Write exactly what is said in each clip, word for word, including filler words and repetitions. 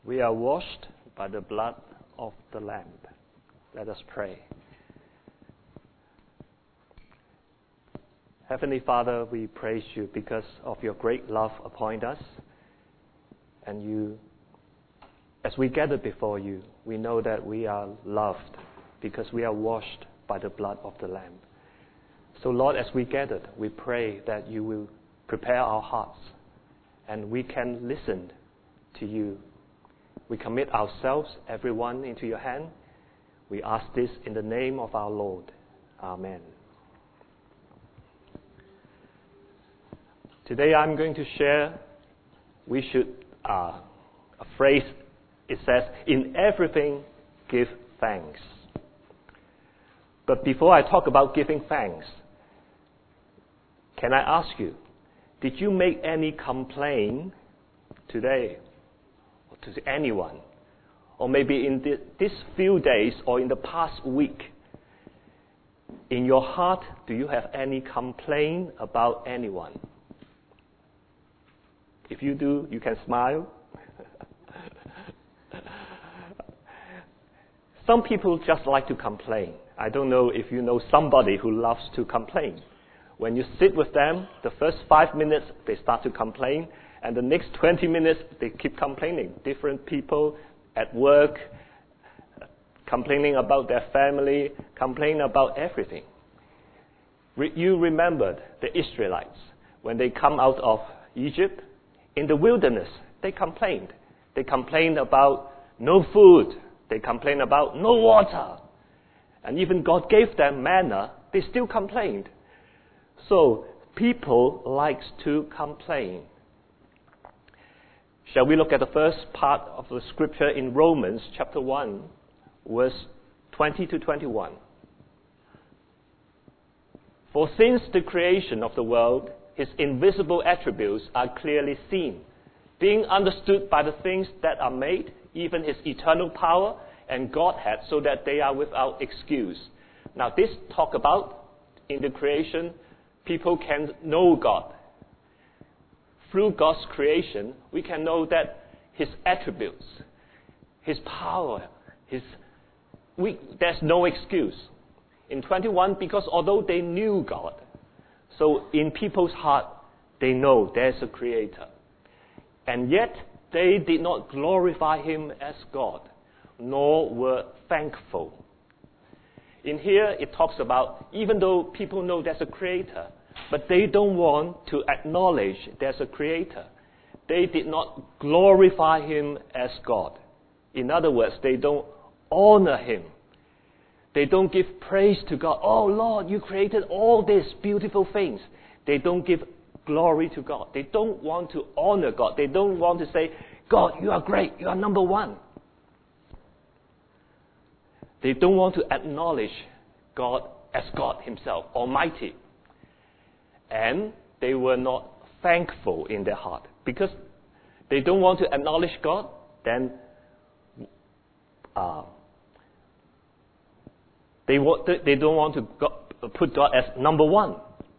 We are washed by the blood of the Lamb. Let us pray. Heavenly Father, we praise you because of your great love upon us. And you, as we gather before you, we know that we are loved because we are washed by the blood of the Lamb. So Lord, as we gathered, we pray that you will prepare our hearts and we can listen to you. We commit ourselves, everyone, into your hand. We ask this in the name of our Lord. Amen. Today I'm going to share, we should, uh, a phrase, it says, in everything give thanks. But before I talk about giving thanks, can I ask you, did you make any complaint today or to anyone? Or maybe in the, this few days or in the past week, in your heart, do you have any complaint about anyone? If you do, you can smile. Some people just like to complain. I don't know if you know somebody who loves to complain. When you sit with them, the first five minutes, they start to complain, and the next twenty minutes, they keep complaining. Different people at work, complaining about their family, complaining about everything. Re- you remembered the Israelites, when they come out of Egypt, in the wilderness, they complained. They complained about no food. They complained about no water. And even God gave them manna, they still complained. So, people like to complain. Shall we look at the first part of the scripture in Romans chapter one, verse twenty to twenty-one. For since the creation of the world, His invisible attributes are clearly seen, being understood by the things that are made, even His eternal power and Godhead, so that they are without excuse. Now this talk about, in the creation, people can know God. Through God's creation, we can know that His attributes, His power, His we, there's no excuse. In twenty-one, because although they knew God, so in people's heart, they know there's a Creator. And yet, they did not glorify Him as God, nor were thankful. In here, it talks about, even though people know there's a Creator, but they don't want to acknowledge there's a Creator. They did not glorify Him as God. In other words, they don't honor Him. They don't give praise to God. Oh Lord, you created all these beautiful things. They don't give glory to God. They don't want to honor God. They don't want to say, God, you are great. You are number one. They don't want to acknowledge God as God Himself, Almighty. And they were not thankful in their heart. Because they don't want to acknowledge God, then uh, They, want, they don't want to go, put God as number one.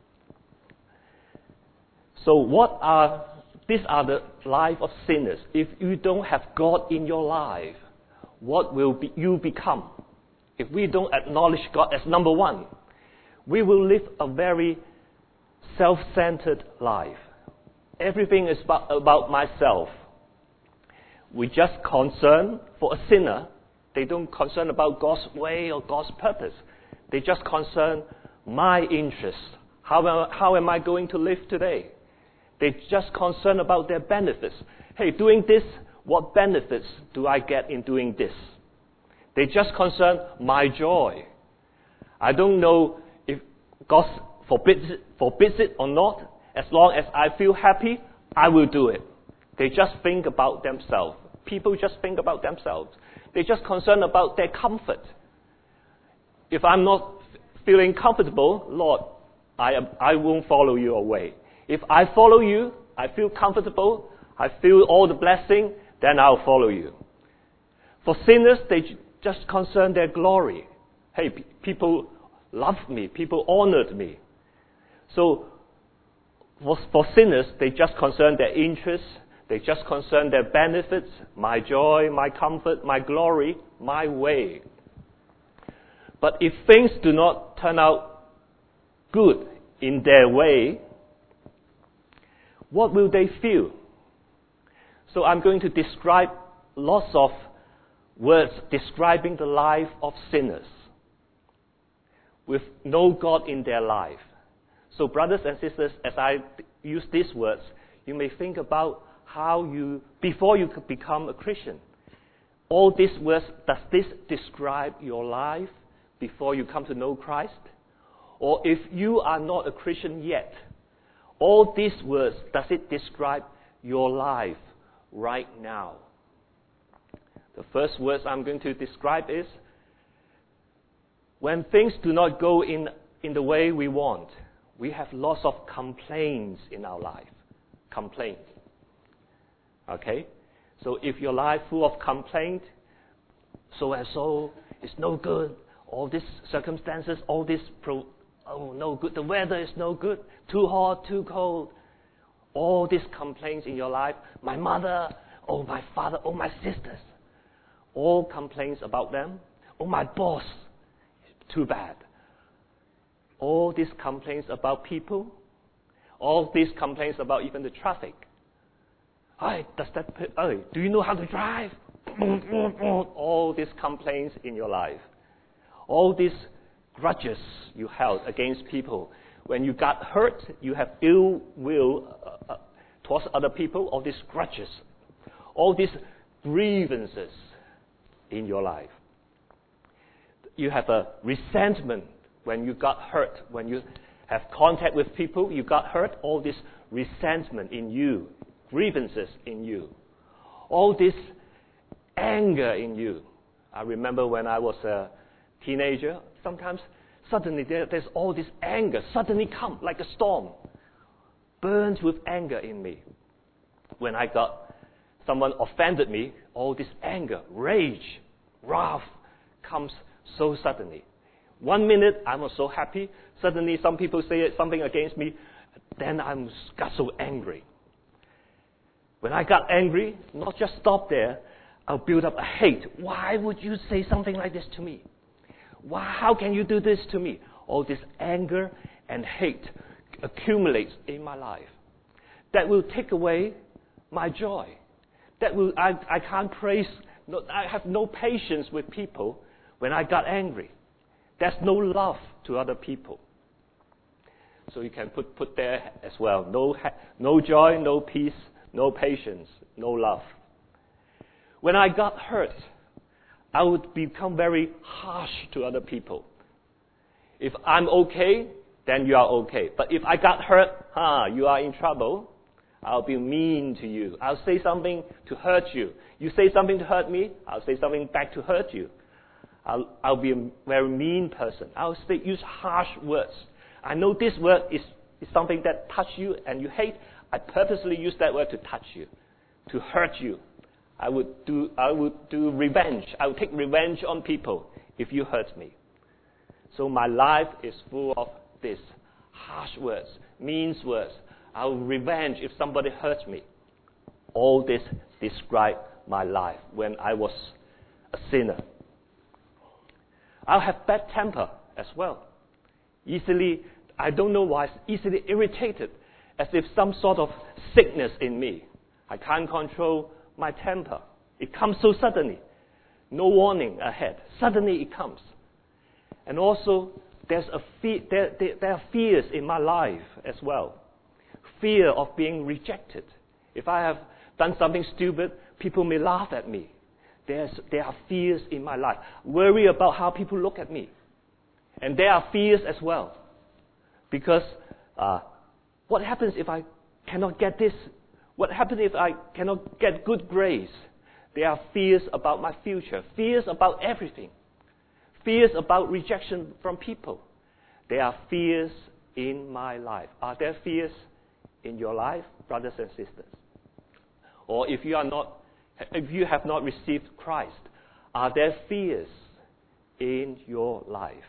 So what are, these are the life of sinners. If you don't have God in your life, what will be, you become? If we don't acknowledge God as number one, we will live a very self-centered life. Everything is about, about myself. We just concern for a sinner. They don't concern about God's way or God's purpose. They just concern my interests. How am, how am I going to live today? They just concern about their benefits. Hey, doing this, what benefits do I get in doing this? They just concern my joy. I don't know if God forbids it, forbids it or not. As long as I feel happy, I will do it. They just think about themselves. People just think about themselves. They just concern about their comfort. If I'm not feeling comfortable, Lord, I, am, I won't follow your way. If I follow you, I feel comfortable, I feel all the blessing, then I'll follow you. For sinners, they just concern their glory. Hey, p- people loved me, people honored me. So, for, for sinners, they just concern their interests, They just concern their benefits, my joy, my comfort, my glory, my way. But if things do not turn out good in their way, what will they feel? So I'm going to describe lots of words describing the life of sinners with no God in their life. So brothers and sisters, as I use these words, you may think about how you, before you could become a Christian, all these words, does this describe your life before you come to know Christ? Or if you are not a Christian yet, all these words, does it describe your life right now? The first words I'm going to describe is, when things do not go in, in the way we want, we have lots of complaints in our life. Complaints. Okay? So if your life full of complaint, so and so is no good, all these circumstances, all this, pro, oh, no good, the weather is no good, too hot, too cold, all these complaints in your life, my mother, oh, my father, oh, my sisters, all complaints about them, oh, my boss, too bad. All these complaints about people, all these complaints about even the traffic. Hey, does that, hey, do you know how to drive? All these complaints in your life. All these grudges you held against people. When you got hurt, you have ill will uh, uh, towards other people, all these grudges, all these grievances in your life. You have a resentment when you got hurt, when you have contact with people, you got hurt, all this resentment in you, grievances in you, all this anger in you. I remember when I was a teenager, sometimes suddenly there, there's all this anger, suddenly come like a storm, burns with anger in me. When I got, someone offended me, all this anger, rage, wrath comes so suddenly. One minute I was so happy, suddenly some people say something against me, then I got so angry. When I got angry, not just stop there, I'll build up a hate. Why would you say something like this to me? Why, how can you do this to me? All this anger and hate accumulates in my life. That will take away my joy. That will, I, I can't praise, no, I have no patience with people when I got angry. There's no love to other people. So you can put, put there as well. No, no joy, no peace, no patience, no love. When I got hurt, I would become very harsh to other people. If I'm okay, then you are okay. But if I got hurt, huh, you are in trouble. I'll be mean to you. I'll say something to hurt you. You say something to hurt me, I'll say something back to hurt you. I'll, I'll be a very mean person. I'll say, use harsh words. I know this word is, is something that touches you and you hate. I purposely use that word to touch you, to hurt you. I would do, I would do revenge. I would take revenge on people if you hurt me. So my life is full of this, harsh words, mean words. I'll revenge if somebody hurts me. All this describe my life when I was a sinner. I'll have bad temper as well. Easily, I don't know why, easily irritated, as if some sort of sickness in me. I can't control my temper. It comes so suddenly. No warning ahead. Suddenly it comes. And also, there's a fe- there, there, there are fears in my life as well. Fear of being rejected. If I have done something stupid, people may laugh at me. There's, there are fears in my life. Worry about how people look at me. And there are fears as well. Because uh, what happens if I cannot get this? What happens if I cannot get good grades? There are fears about my future. Fears about everything. Fears about rejection from people. There are fears in my life. Are there fears in your life, brothers and sisters? Or if you are not If you have not received Christ, are there fears in your life?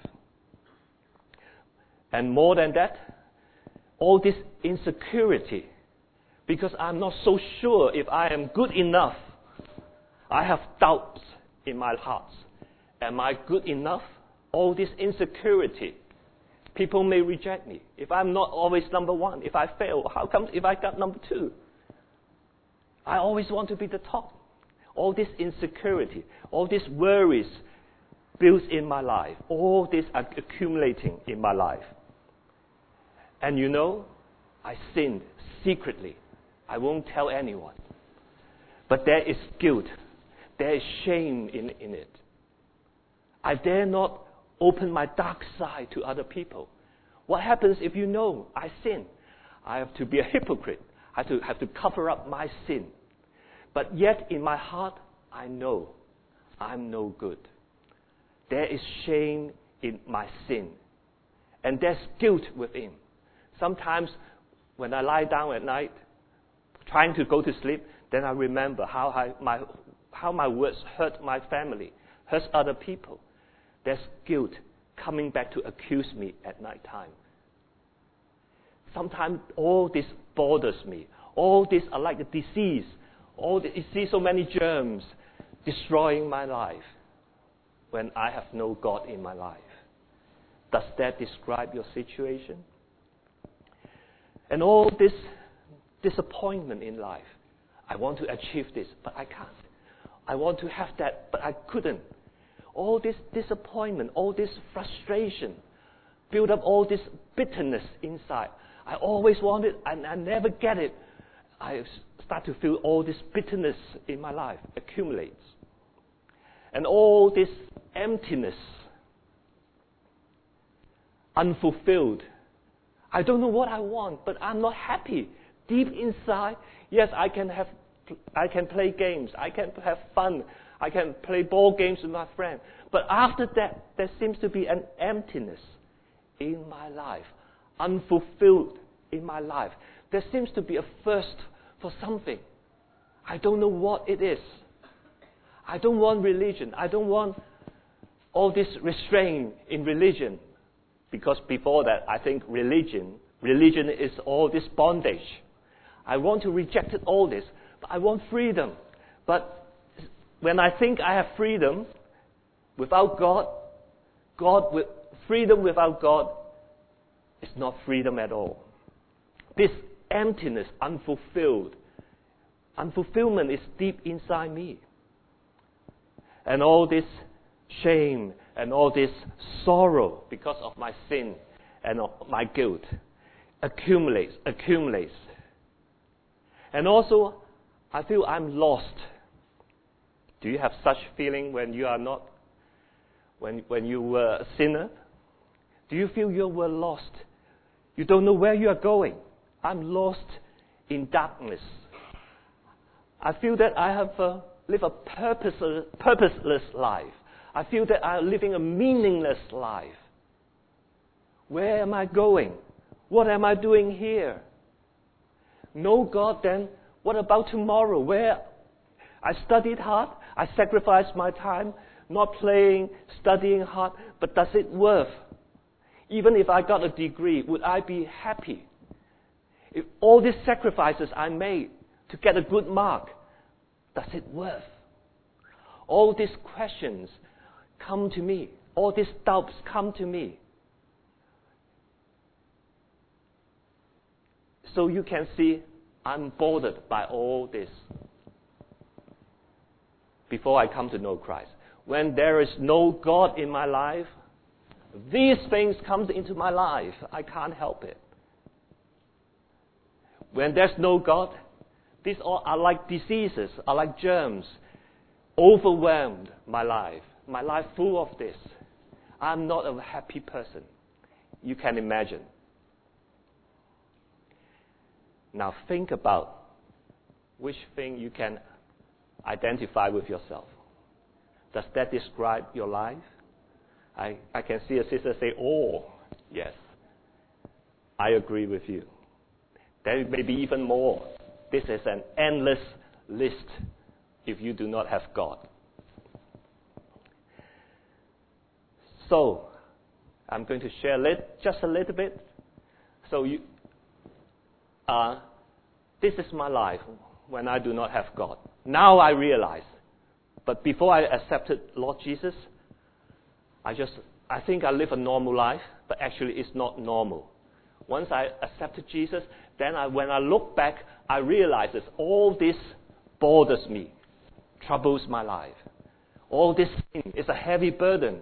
And more than that, all this insecurity because I'm not so sure if I am good enough. I have doubts in my heart. Am I good enough? All this insecurity. People may reject me. If I'm not always number one, if I fail, how come if I got number two? I always want to be the top. All this insecurity, all these worries built in my life, all this are accumulating in my life. And you know, I sinned secretly. I won't tell anyone. But there is guilt. There is shame in, in it. I dare not open my dark side to other people. What happens if you know I sin? I have to be a hypocrite. I have to, have to cover up my sin. But yet in my heart, I know I'm no good. There is shame in my sin. And there's guilt within. Sometimes when I lie down at night, trying to go to sleep, then I remember how I, my, how my words hurt my family, hurt other people. There's guilt coming back to accuse me at night time. Sometimes all this bothers me. All this are like a disease. All the, you see so many germs destroying my life when I have no God in my life. Does that describe your situation? And all this disappointment in life. I want to achieve this, but I can't. I want to have that, but I couldn't. All this disappointment, all this frustration, build up all this bitterness inside. I always want it, and I never get it. I start to feel all this bitterness in my life accumulates. And all this emptiness, unfulfilled. I don't know what I want, but I'm not happy. Deep inside, yes, I can have, I can play games, I can have fun, I can play ball games with my friend. But after that, there seems to be an emptiness in my life, unfulfilled in my life. There seems to be a thirst for something. I don't know what it is. I don't want religion. I don't want all this restraint in religion. Because before that, I think religion, religion is all this bondage. I want to reject it, all this, but I want freedom. But when I think I have freedom without God, God with freedom without God is not freedom at all. This emptiness, unfulfilled, unfulfillment is deep inside me. And all this shame and all this sorrow because of my sin and my guilt accumulates, accumulates. And also, I feel I'm lost. Do you have such feeling when you are not, when, when you were a sinner? Do you feel you were lost? You don't know where you are going. I'm lost in darkness. I feel that I have uh, lived a purposeless, purposeless life. I feel that I'm living a meaningless life. Where am I going? What am I doing here? No God, then what about tomorrow? Where I studied hard, I sacrificed my time, not playing, studying hard, but does it worth? Even if I got a degree, would I be happy? If all these sacrifices I made to get a good mark, does it worth? All these questions come to me. All these doubts come to me. So you can see I'm bothered by all this before I come to know Christ. When there is no God in my life, these things come into my life. I can't help it. When there's no God, these all are like diseases, are like germs, overwhelmed my life. My life full of this. I'm not a happy person. You can imagine. Now think about which thing you can identify with yourself. Does that describe your life? I, I can see a sister say, oh, yes. I agree with you. There may be even more. This is an endless list if you do not have God. So, I'm going to share lit, just a little bit. So, you, uh, this is my life when I do not have God. Now I realize. But before I accepted Lord Jesus, I just, I think I live a normal life, but actually it's not normal. Once I accepted Jesus, then I, when I look back, I realize that all this bothers me, troubles my life. All this sin is a heavy burden.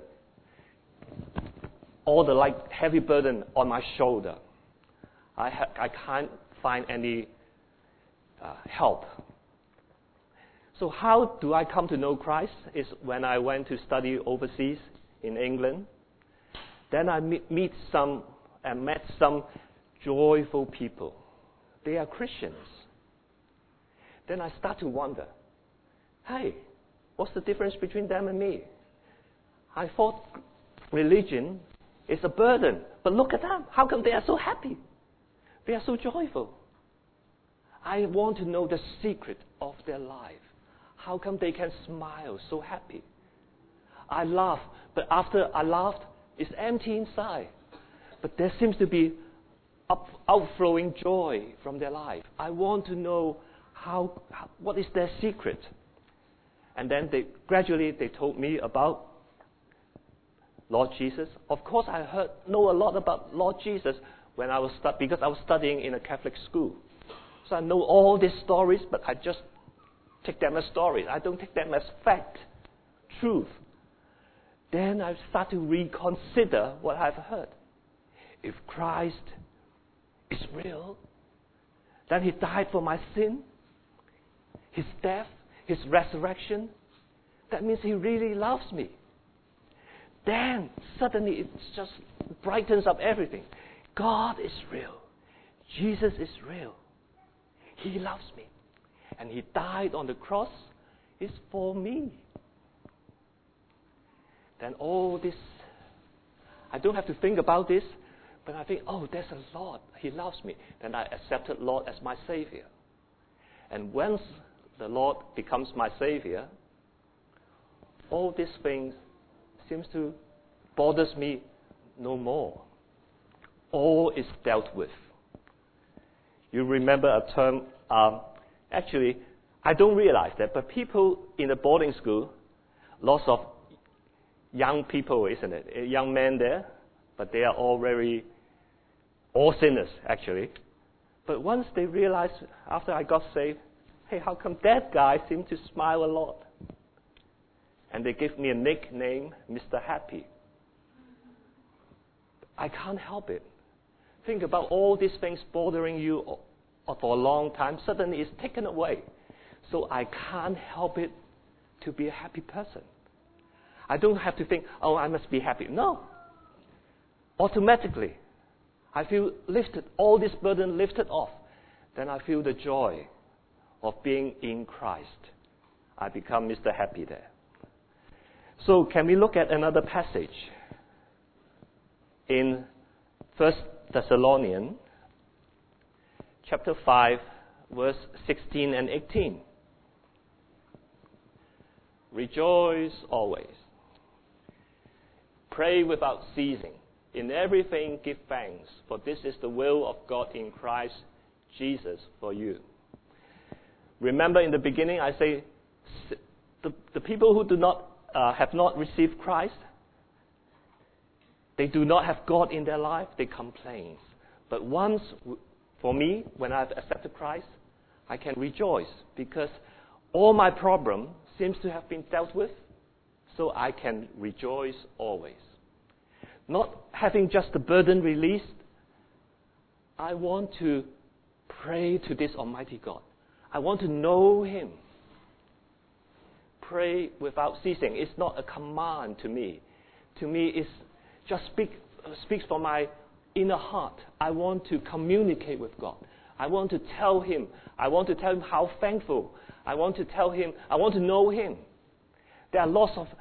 All the like heavy burden on my shoulder. I, ha- I can't find any uh, help. So how do I come to know Christ? Is when I went to study overseas in England. Then I meet, meet some and met some joyful people. They are Christians. Then I start to wonder, hey, what's the difference between them and me? I thought religion is a burden, but look at them. How come they are so happy? They are so joyful. I want to know the secret of their life. How come they can smile so happy? I laugh, but after I laughed, it's empty inside. But there seems to be up, outflowing joy from their life. I want to know how, how what is their secret. And then they gradually they told me about Lord Jesus. Of course, I heard know a lot about Lord Jesus when I was stu- because I was studying in a Catholic school. So I know all these stories, but I just take them as stories. I don't take them as fact, truth. Then I start to reconsider what I've heard. If Christ is real, then He died for my sin, His death, His resurrection, that means He really loves me. Then suddenly it just brightens up everything. God is real. Jesus is real. He loves me. And He died on the cross is for me. Then all this, I don't have to think about this, but I think, oh, there's a Lord. He loves me. Then I accepted Lord as my Savior. And once the Lord becomes my Savior, all these things seems to bothers me no more. All is dealt with. You remember a term, um, actually, I don't realize that, but people in the boarding school, lots of young people, isn't it? Young men there, but they are all very, all sinners, actually. But once they realize, after I got saved, hey, how come that guy seemed to smile a lot? And they give me a nickname, Mister Happy. I can't help it. Think about all these things bothering you for a long time. Suddenly it's taken away. So I can't help it to be a happy person. I don't have to think, oh, I must be happy. No. Automatically, I feel lifted, all this burden lifted off. Then I feel the joy of being in Christ. I become Mister Happy there. So can we look at another passage in First Thessalonians chapter five, verse sixteen and eighteen. Rejoice always. Pray without ceasing. In everything give thanks, for this is the will of God in Christ Jesus for you. Remember in the beginning I say the, the people who do not uh, have not received Christ, they do not have God in their life, they complain. But once, for me, when I've accepted Christ, I can rejoice because all my problem seems to have been dealt with, so I can rejoice always. Not having just the burden released, I want to pray to this Almighty God. I want to know Him. Pray without ceasing. It's not a command to me. To me, it's just speak, speaks from my inner heart. I want to communicate with God. I want to tell Him. I want to tell Him how thankful. I want to tell Him. I want to know Him. There are lots of,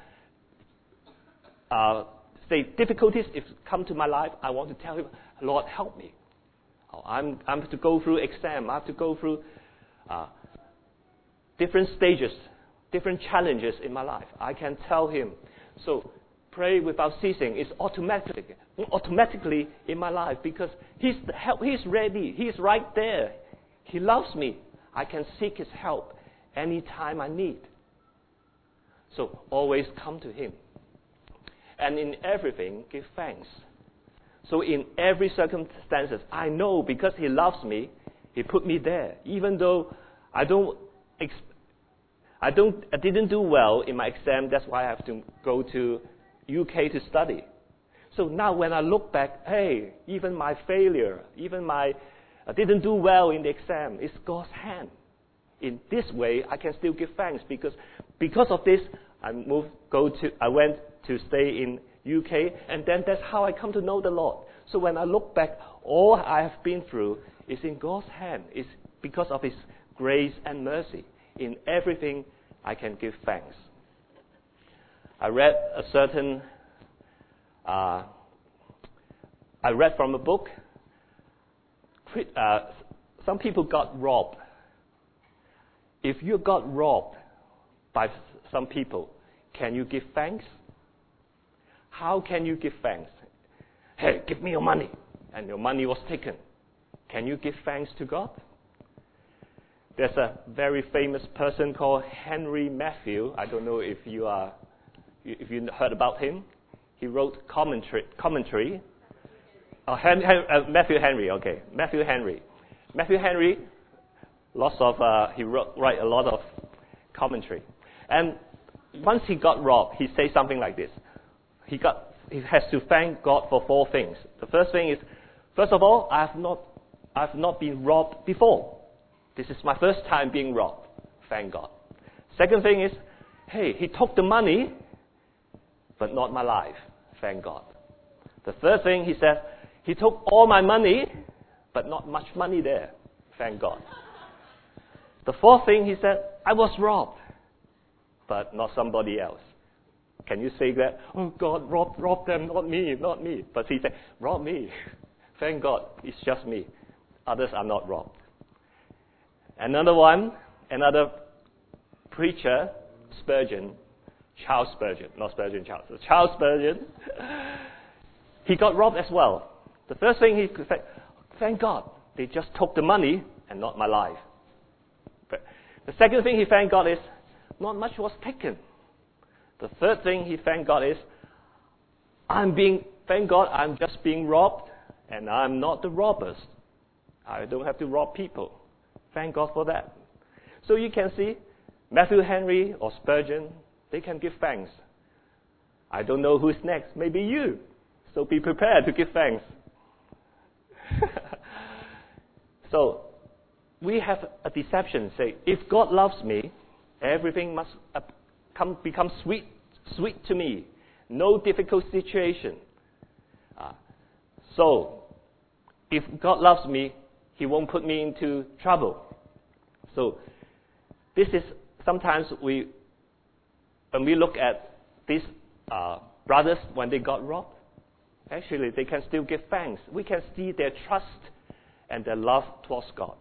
uh, say, difficulties if come to my life. I want to tell Him, Lord, help me. Oh, I'm, I'm to go through exam. I have to go through uh, different stages, different challenges in my life. I can tell Him. So pray without ceasing is automatically, automatically in my life because He's the help. He's ready. He's right there. He loves me. I can seek His help anytime I need. So always come to Him. And in everything, give thanks. So in every circumstances, I know because He loves me, He put me there. Even though I don't, I don't, I didn't do well in my exam, that's why I have to go to U K to study. So now when I look back, hey, even my failure, even my, I didn't do well in the exam, it's God's hand. In this way, I can still give thanks because because of this, I moved, go to, I went to stay in U K, and then that's how I come to know the Lord. So when I look back, all I have been through is in God's hand. It's because of His grace and mercy. In everything, I can give thanks. I read a certain, uh, I read from a book, uh, some people got robbed. If you got robbed by some people, can you give thanks? How can you give thanks? Hey, give me your money. And your money was taken. Can you give thanks to God? There's a very famous person called Henry Matthew. I don't know if you are, if you heard about him. He wrote commentary. commentary. Oh, Hen, Hen, uh, Matthew Henry, okay. Matthew Henry. Matthew Henry, lots of, uh, he wrote write a lot of commentary. And once he got robbed, he said something like this. He got, he has to thank God for four things. The first thing is, first of all, I have not, I have not been robbed before. This is my first time being robbed. Thank God. Second thing is, hey, he took the money, but not my life. Thank God. The third thing, he said, he took all my money, but not much money there. Thank God. The fourth thing, he said, I was robbed, but not somebody else. Can you say that? Oh, God, rob, rob them, not me, not me. But he said, rob me. Thank God, it's just me. Others are not robbed. Another one, another preacher, Spurgeon, Charles Spurgeon, not Spurgeon Charles, Charles Spurgeon, he got robbed as well. The first thing he could say, thank God, they just took the money and not my life. But the second thing he thanked God is, not much was taken. The third thing he thanked God is, I'm being, thank God, I'm just being robbed, and I'm not the robbers. I don't have to rob people. Thank God for that. So you can see, Matthew Henry or Spurgeon, they can give thanks. I don't know who's next. Maybe you. So be prepared to give thanks. So we have a deception. Say, if God loves me, everything must uh, come become sweet, sweet to me. No difficult situation. Uh, so, if God loves me, He won't put me into trouble. So, this is sometimes we, when we look at these uh, brothers when they got robbed, actually they can still give thanks. We can see their trust and their love towards God.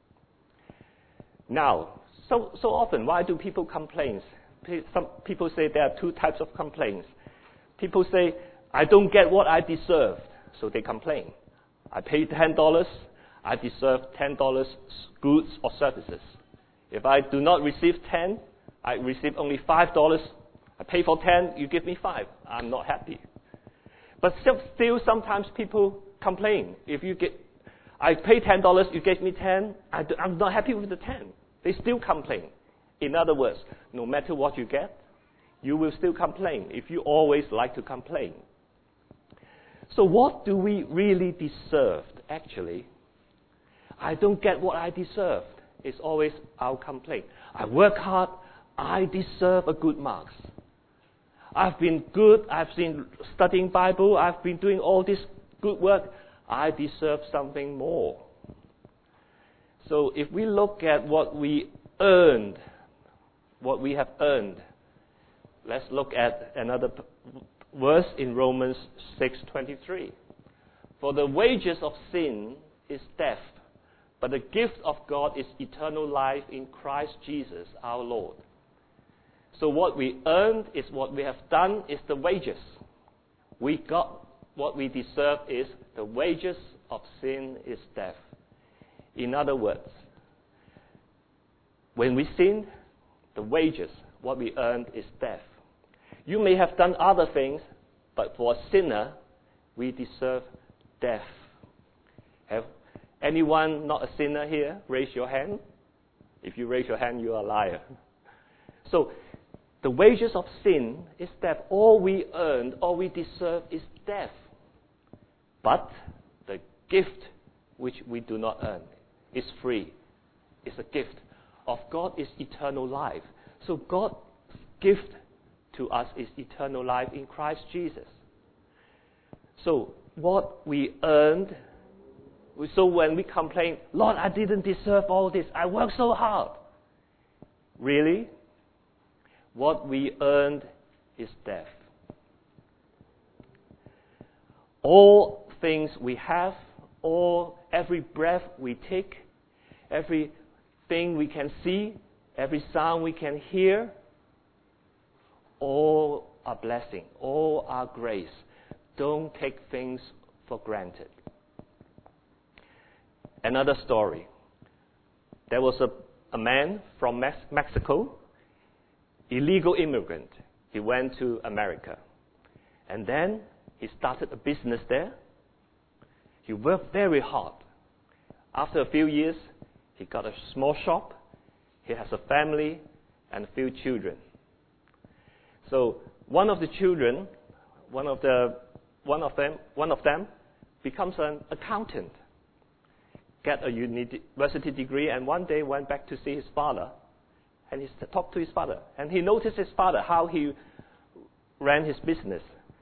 Now, so so often, why do people complain? Some people say there are two types of complaints. People say, I don't get what I deserve, so they complain. I paid ten dollars, I deserve ten dollars goods or services. If I do not receive ten, I receive only five dollars. I pay for ten, you give me five. I'm not happy. But still, still sometimes people complain. If you get, I pay ten dollars, you gave me ten, I do, I'm not happy with the ten. They still complain. In other words, no matter what you get, you will still complain if you always like to complain. So what do we really deserve, actually? I don't get what I deserve. It's always our complaint. I work hard, I deserve a good marks. I've been good, I've been studying Bible, I've been doing all this good work, I deserve something more. So if we look at what we earned, what we have earned, let's look at another verse in Romans six twenty-three. For the wages of sin is death, but the gift of God is eternal life in Christ Jesus our Lord. So what we earned is what we have done is the wages. We got what we deserve is the wages of sin is death. In other words, when we sin, the wages, what we earn, is death. You may have done other things, but for a sinner, we deserve death. Have anyone not a sinner here? Raise your hand. If you raise your hand, you are a liar. So, the wages of sin is death. All we earn, all we deserve is death. But the gift which we do not earn is free. It's a gift of God, is eternal life. So God's gift to us is eternal life in Christ Jesus. So what we earned, so when we complain, Lord, I didn't deserve all this. I worked so hard. Really? What we earned is death. All things we have, all every breath we take, everything we can see, every sound we can hear, all are blessing, all are grace. Don't take things for granted. Another story. There was a, a man from Mex- Mexico, illegal immigrant. He went to America. And then he started a business there. He worked very hard. After a few years, he got a small shop. He has a family and a few children. So one of the children, one of the one of them, one of them becomes an accountant, get a university degree, and one day went back to see his father, and he talked to his father, and he noticed his father how he ran his business.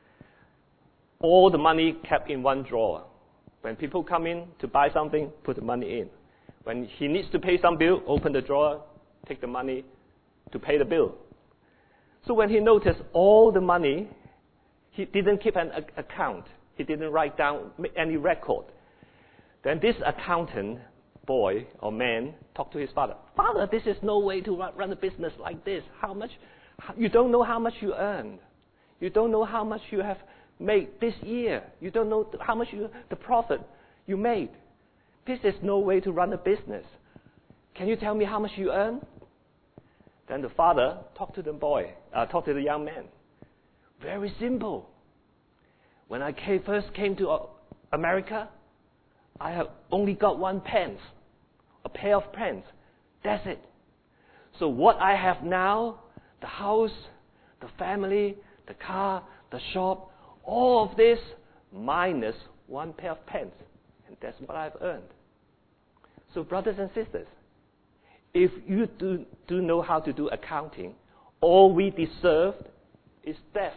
All the money kept in one drawer. When people come in to buy something, put the money in. When he needs to pay some bill, open the drawer, take the money to pay the bill. So when he noticed all the money, he didn't keep an a- account. He didn't write down any record. Then this accountant boy or man talked to his father. Father, this is no way to run, run a business like this. How much? You don't know how much you earned. You don't know how much you have made this year. You don't know how much you, the profit you made. This is no way to run a business. Can you tell me how much you earn? Then the father talked to the boy, uh, talked to the young man. Very simple. When I came, first came to uh, America, I have only got one pants, a pair of pants. That's it. So what I have now, the house, the family, the car, the shop, all of this minus one pair of pants. And that's what I've earned. So brothers and sisters, if you do, do know how to do accounting, all we deserve is death.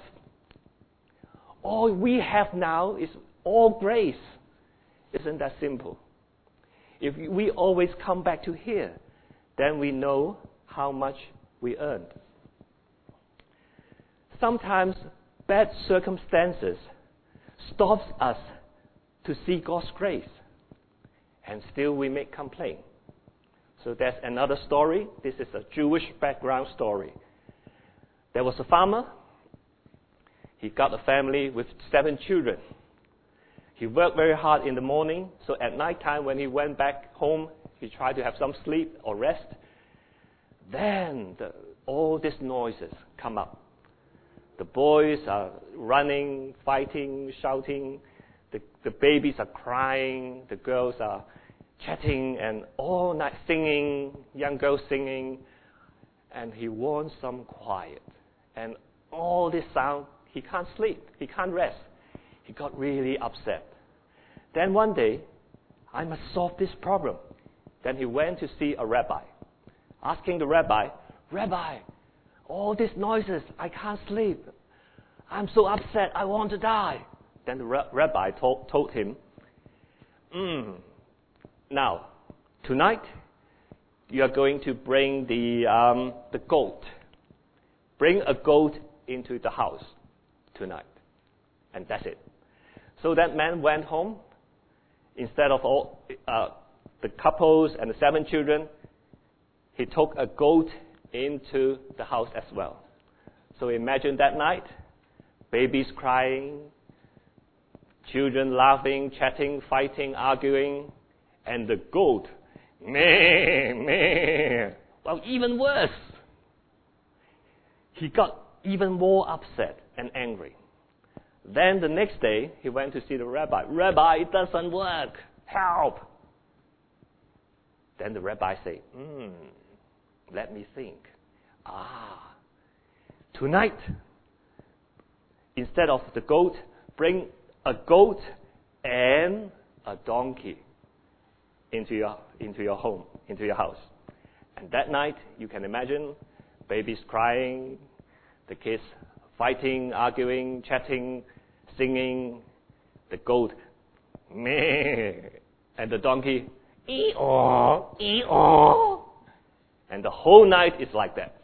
All we have now is all grace. Isn't that simple? If we always come back to here, then we know how much we earned. Sometimes bad circumstances stops us to see God's grace, and still we make complaint. So that's another story. This is a Jewish background story. There was a farmer. He got a family with seven children. He worked very hard in the morning, so at night time when he went back home, he tried to have some sleep or rest. Then the, all these noises come up. The boys are running, fighting, shouting. The, the babies are crying. The girls are chatting and all night singing, young girls singing. And he wants some quiet. And all this sound, he can't sleep. He can't rest. He got really upset. Then one day, I must solve this problem. Then he went to see a rabbi, asking the rabbi, Rabbi, all these noises, I can't sleep. I'm so upset, I want to die. Then the ra- rabbi told, told him, mm, now, tonight, you are going to bring the, um, the goat. Bring a goat into the house tonight. And that's it. So that man went home. Instead of all uh, the couples and the seven children, he took a goat into the house as well. So imagine that night, babies crying, children laughing, chatting, fighting, arguing, and the goat, meh, meh. Well, even worse. He got even more upset and angry. Then the next day, he went to see the rabbi. Rabbi, it doesn't work. Help! Then the rabbi said, hmm, let me think. Ah, tonight, instead of the goat, bring a goat and a donkey into your, into your home, into your house. And that night, you can imagine, babies crying, the kids fighting, arguing, chatting, singing, the goat, meh, and the donkey, ee-aw, ee-aw. And the whole night is like that.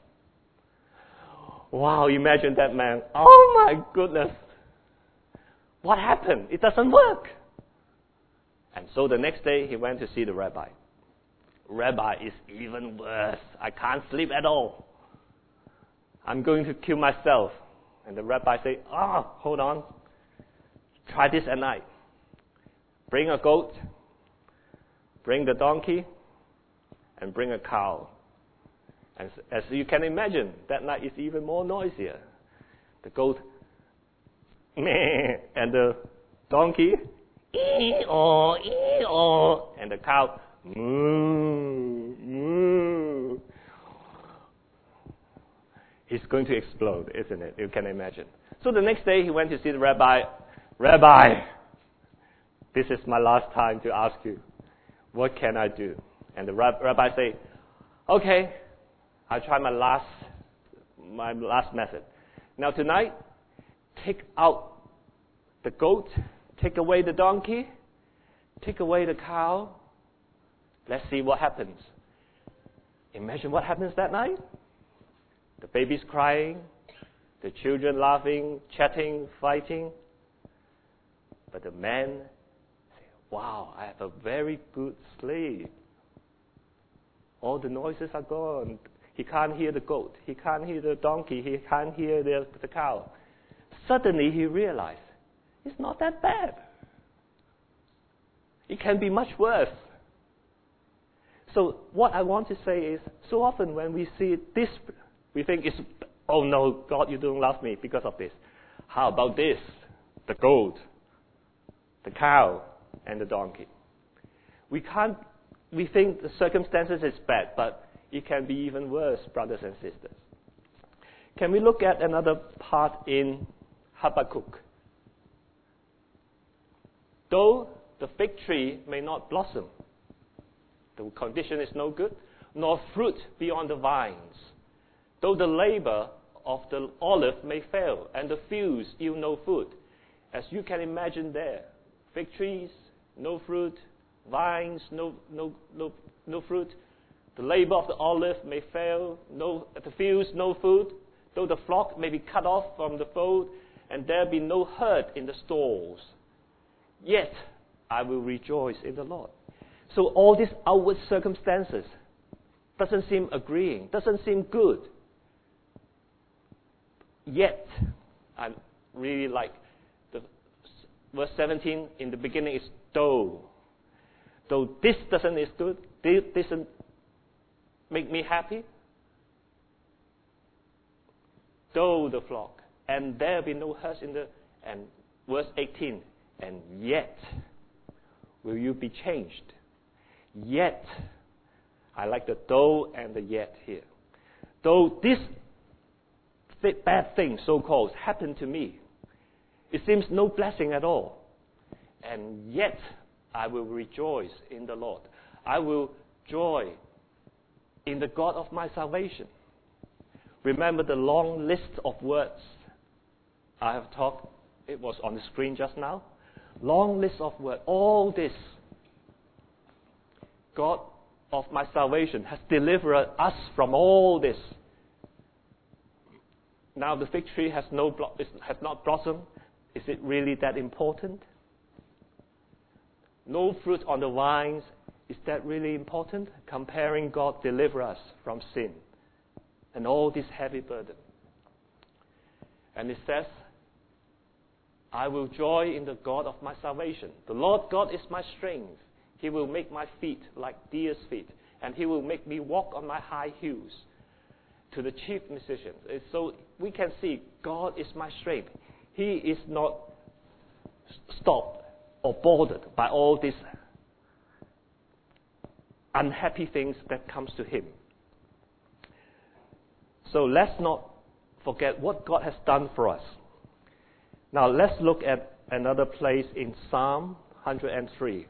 Wow, imagine that man. Oh my goodness. What happened? It doesn't work. And so the next day he went to see the rabbi. Rabbi, is even worse. I can't sleep at all. I'm going to kill myself. And the rabbi said, ah, oh, hold on. Try this at night. Bring a goat, bring the donkey, and bring a cow. And as you can imagine, that night is even more noisier. The goat, meh, and the donkey, ee-aw, ee-aw, and the cow, moo, moo. He's going to explode, isn't it? You can imagine. So the next day he went to see the rabbi. Rabbi, this is my last time to ask you, what can I do? And the rab- rabbi said, okay, I'll try my last, my last method. Now tonight, take out the goat, take away the donkey, take away the cow. Let's see what happens. Imagine what happens that night. The baby's crying, the children laughing, chatting, fighting. But the man said, wow, I have a very good sleep. All the noises are gone. He can't hear the goat. He can't hear the donkey. He can't hear the, the cow. Suddenly he realized, it's not that bad. It can be much worse. So what I want to say is, so often when we see this, we think it's, oh no, God, you don't love me because of this. How about this? The goat, the cow, and the donkey. We can't, we think the circumstances is bad, but it can be even worse, brothers and sisters. Can we look at another part in Habakkuk? Though the fig tree may not blossom, the condition is no good, nor fruit be on the vines. Though the labor of the olive may fail, and the fields yield no food. As you can imagine there, fig trees, no fruit, vines, no, no, no, no fruit. The labor of the olive may fail, no, the fields, no food. Though the flock may be cut off from the fold, and there be no herd in the stalls. Yet I will rejoice in the Lord. So all these outward circumstances doesn't seem agreeing, doesn't seem good. Yet, I really like the verse seventeen in the beginning is though. Though this doesn't is good, this doesn't make me happy. Though the flock, and there be no herds in the, and verse eighteen, and yet will you be changed. Yet, I like the though and the yet here. Though this bad thing, so-called, happened to me, it seems no blessing at all. And yet, I will rejoice in the Lord. I will joy in the God of my salvation. Remember the long list of words I have talked, it was on the screen just now. Long list of words. All this, God of my salvation has delivered us from all this. Now the fig tree has no blo- has not blossomed. Is it really that important? No fruit on the vines. Is that really important? Comparing God deliver us from sin and all this heavy burden. And it says, I will joy in the God of my salvation. The Lord God is my strength. He will make my feet like deer's feet. and He will make me walk on my high heels. To the chief musicians. So we can see God is my strength. He is not stopped or bothered by all these unhappy things that comes to Him. So let's not forget what God has done for us. Now let's look at another place in Psalm one hundred three.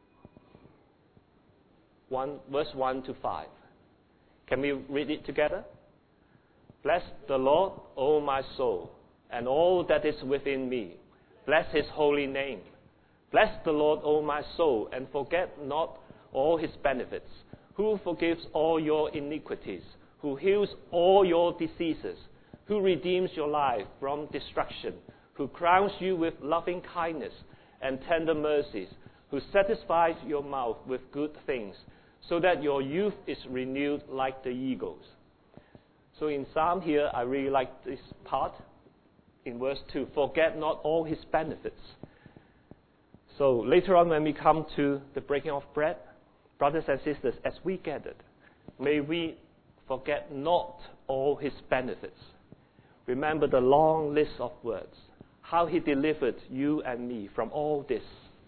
One, verse one to five. Can we read it together? Bless the Lord, O my soul, and all that is within me. Bless His holy name. Bless the Lord, O my soul, and forget not all His benefits, who forgives all your iniquities, who heals all your diseases, who redeems your life from destruction, who crowns you with loving kindness and tender mercies, who satisfies your mouth with good things, so that your youth is renewed like the eagles. So in Psalm here, I really like this part in verse two. Forget not all His benefits. So later on when we come to the breaking of bread, brothers and sisters, as we gathered, may we forget not all His benefits. Remember the long list of words, how He delivered you and me from all this.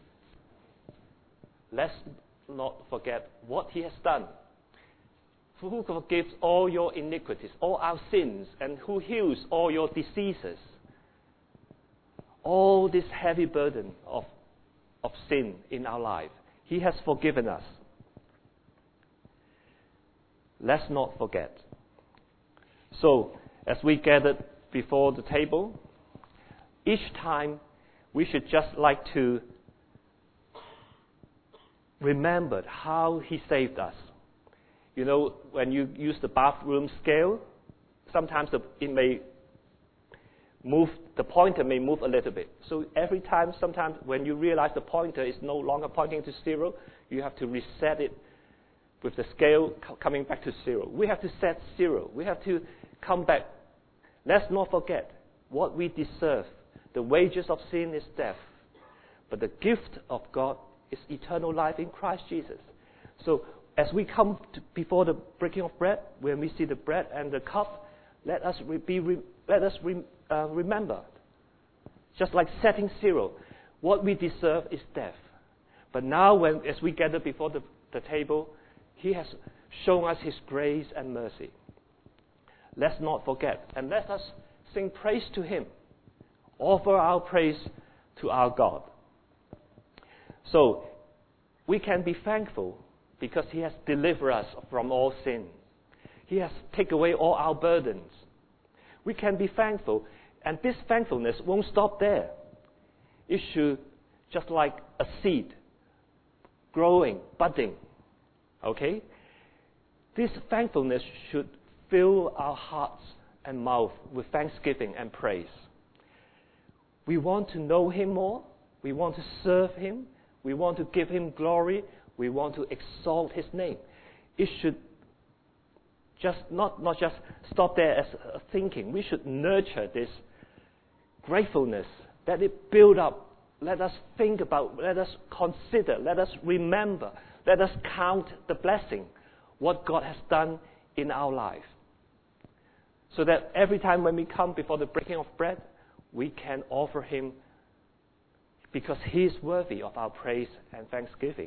Let's not forget what He has done. Who forgives all your iniquities, all our sins, and who heals all your diseases. All this heavy burden of, of sin in our life, He has forgiven us. Let's not forget. So, as we gathered before the table, each time we should just like to remember how He saved us. You know, when you use the bathroom scale, sometimes the, it may move, the pointer may move a little bit. So every time, sometimes when you realize the pointer is no longer pointing to zero, you have to reset it with the scale coming back to zero. We have to set zero. We have to come back. Let's not forget what we deserve. The wages of sin is death, but the gift of God is eternal life in Christ Jesus. So as we come to before the breaking of bread, when we see the bread and the cup, let us re, be re, let us re, uh, remember, just like setting zero, what we deserve is death. But now, when as we gather before the, the table, He has shown us His grace and mercy. Let's not forget, and let us sing praise to Him. Offer our praise to our God. So we can be thankful because He has delivered us from all sin. He has taken away all our burdens. We can be thankful, and this thankfulness won't stop there. It should, just like a seed, growing, budding. Okay? This thankfulness should fill our hearts and mouth with thanksgiving and praise. We want to know Him more. We want to serve Him. We want to give Him glory. We want to exalt His name. It should just not, not just stop there as a thinking. We should nurture this gratefulness, let it build up. Let us think about, let us consider, let us remember, let us count the blessing, what God has done in our life. So that every time when we come before the breaking of bread, we can offer Him because He is worthy of our praise and thanksgiving.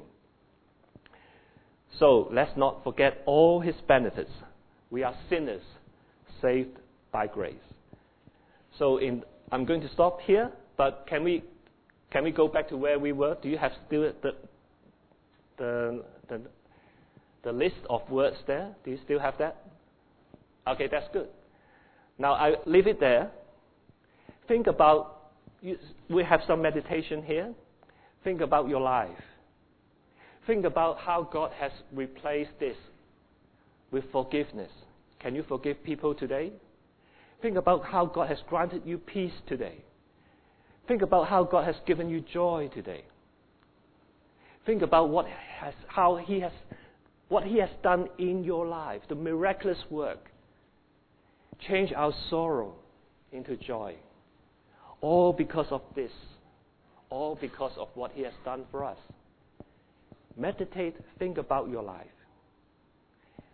So let's not forget all His benefits. We are sinners saved by grace. So in, I'm going to stop here, but can we can we go back to where we were? Do you have still the the the, the list of words there? Do you still have that? Okay, that's good. Now I leave it there. Think about, you, we have some meditation here. Think about your life. Think about how God has replaced this with forgiveness. Can you forgive people today? Think about how God has granted you peace today. Think about how God has given you joy today. Think about what has, how He has, what He has done in your life, the miraculous work. Change our sorrow into joy. All because of this. All because of what He has done for us. Meditate, think about your life.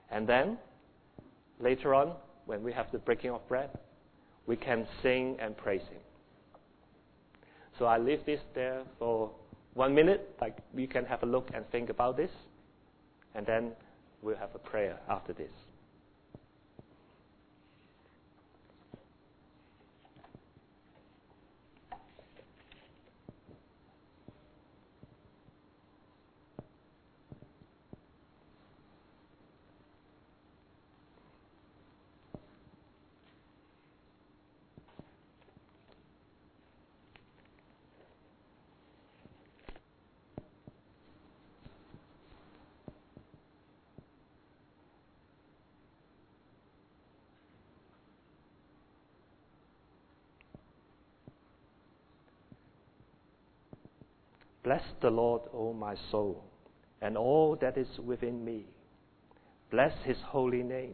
And then, later on, when we have the breaking of bread, we can sing and praise Him. So I leave this there for one minute, like you can have a look and think about this, and then we'll have a prayer after this. Bless the Lord, O my soul, and all that is within me. Bless His holy name.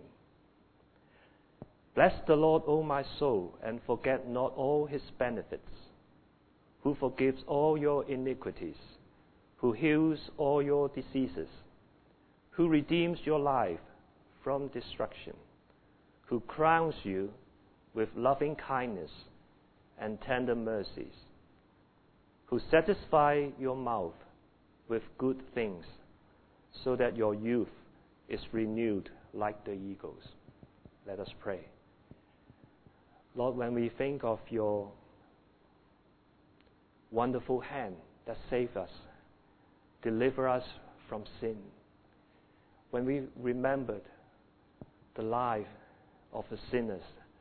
Bless the Lord, O my soul, and forget not all His benefits, who forgives all your iniquities, who heals all your diseases, who redeems your life from destruction, who crowns you with loving kindness and tender mercies, who satisfy your mouth with good things, so that your youth is renewed like the eagles. Let us pray. Lord, when we think of your wonderful hand that saved us, deliver us from sin, when we remembered the life of the sinners,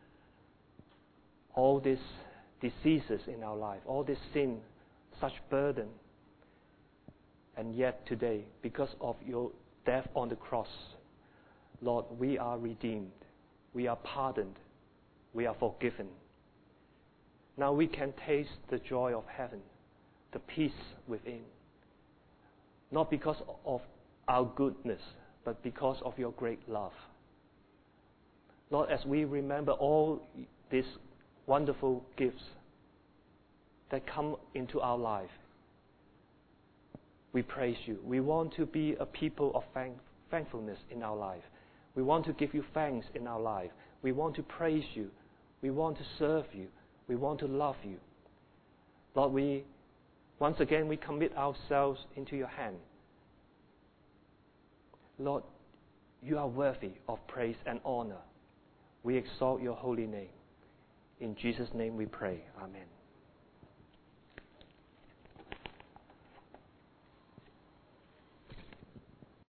all these diseases in our life, all this sin, such burden, and yet today, because of your death on the cross, Lord, we are redeemed, we are pardoned, we are forgiven. Now we can taste the joy of heaven, the peace within, not because of our goodness, but because of your great love. Lord, as we remember all these wonderful gifts that come into our life, we praise you. We want to be a people of thank- thankfulness in our life. We want to give you thanks in our life. We want to praise you. We want to serve you. We want to love you. Lord, we once again we commit ourselves into your hand. Lord, you are worthy of praise and honor. We exalt your holy name. In Jesus' name we pray. Amen.